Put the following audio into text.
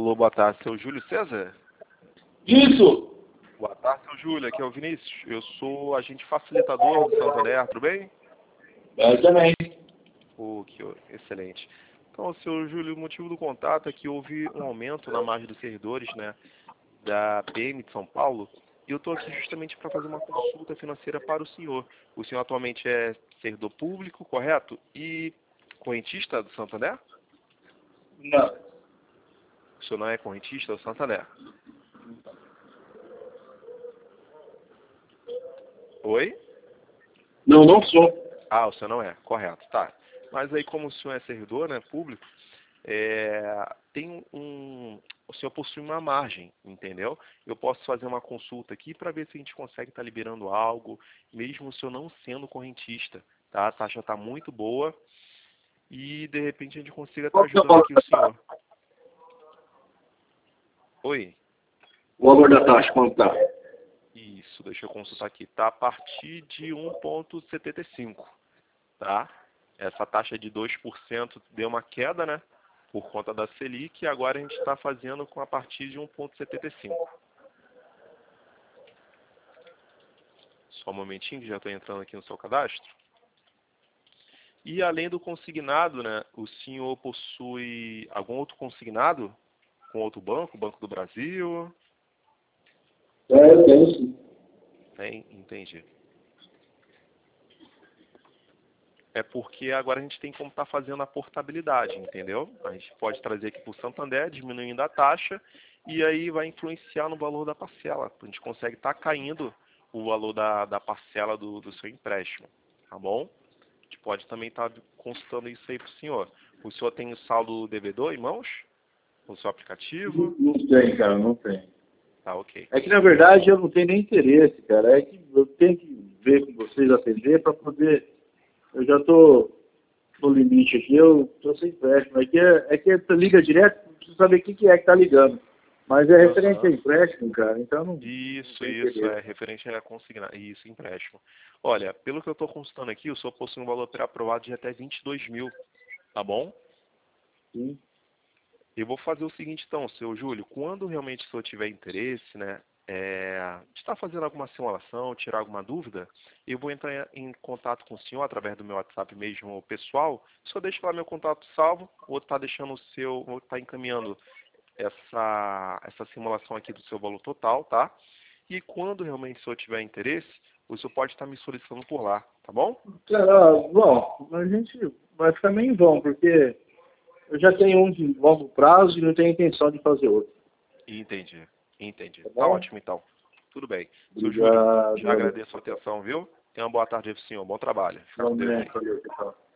Alô, boa tarde, seu Júlio César? Isso! Boa tarde, seu Júlio, aqui é o Vinícius. Eu sou agente facilitador do Santander, tudo bem? Eu também. Excelente. Então, seu Júlio, o motivo do contato é que houve um aumento na margem dos servidores, né, da PM de São Paulo, e eu estou aqui justamente para fazer uma consulta financeira para o senhor. O senhor atualmente é servidor público, correto? E correntista do Santander? Não. O senhor não é correntista do Santander? Oi? Não, não sou. Ah, o senhor não é, correto, tá. Mas aí, como o senhor é servidor, né, público, o senhor possui uma margem, entendeu? Eu posso fazer uma consulta aqui para ver se a gente consegue estar liberando algo, mesmo o senhor não sendo correntista, tá? A taxa está muito boa e, de repente, a gente consiga estar Qual que é o ajudando valor aqui da o taxa? senhor. Oi? O valor da taxa, quanto tá? Isso, deixa eu consultar aqui. Tá a partir de 1,75, tá? Essa taxa de 2% deu uma queda, né? Por conta da Selic, e agora a gente está fazendo com a partir de 1,75. Só um momentinho que já estou entrando aqui no seu cadastro. E além do consignado, né? O senhor possui algum outro consignado com outro banco, Banco do Brasil? Eu tenho sim. Tem? Entendi. É porque agora a gente tem como estar fazendo a portabilidade, entendeu? A gente pode trazer aqui para o Santander, diminuindo a taxa, e aí vai influenciar no valor da parcela. A gente consegue estar caindo o valor da parcela do seu empréstimo, tá bom? A gente pode também estar consultando isso aí para o senhor. O senhor tem o saldo devedor em mãos? No seu aplicativo? Não tem, cara, não tem. Tá, ok. É que, na verdade, eu não tenho nem interesse, cara. É que eu tenho que ver com vocês atender para poder... Eu já tô no limite aqui, eu tô sem empréstimo. É que liga direto, preciso saber o que é que tá ligando. Mas é referente a Aham. empréstimo, cara, então não Isso, tem é interesse. referente a consignar, isso, empréstimo. Olha, pelo que eu estou consultando aqui, o senhor possui um valor pré-aprovado de até 22 mil, tá bom? Sim. Eu vou fazer o seguinte então, seu Júlio, quando realmente o senhor tiver interesse, né, de estar fazendo alguma simulação, tirar alguma dúvida, eu vou entrar em contato com o senhor através do meu WhatsApp mesmo pessoal. O senhor deixa lá meu contato salvo, ou está deixando o seu, ou está encaminhando essa simulação aqui do seu valor total, tá? E quando realmente o senhor tiver interesse, o senhor pode estar me solicitando por lá, tá bom? Cara, bom, a gente vai ficar meio em vão, porque eu já tenho um de longo prazo e não tenho intenção de fazer outro. Entendi, entendi. Tá Tá bom? ótimo então. Tudo bem. Seu Júlio, Obrigado, já valeu. agradeço a atenção, viu? Tenha uma boa tarde aí pro senhor. Bom trabalho. Fica com Deus aí. Igualmente, valeu, pessoal.